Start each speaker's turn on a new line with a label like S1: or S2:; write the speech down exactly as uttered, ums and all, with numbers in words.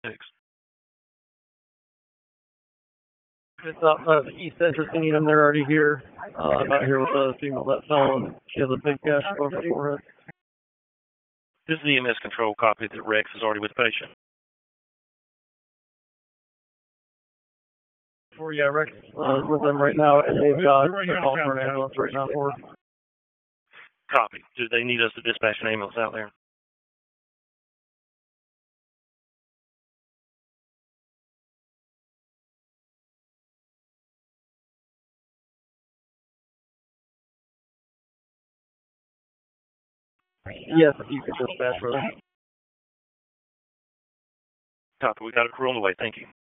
S1: Thanks.
S2: It's outside of the East Entrance, and they're already here. Uh, I'm out here with a female that fell. She has a big gash over her forehead.
S1: This is E M S control. Copy that Rex is already with the patient.
S2: For yeah, Rex uh, with them right now, and they've got a call for an ambulance right now for.
S1: Copy. Do they need us to dispatch an ambulance out there?
S2: Yes, you can dispatch for them.
S1: Copy. We got a crew on the way. Thank you.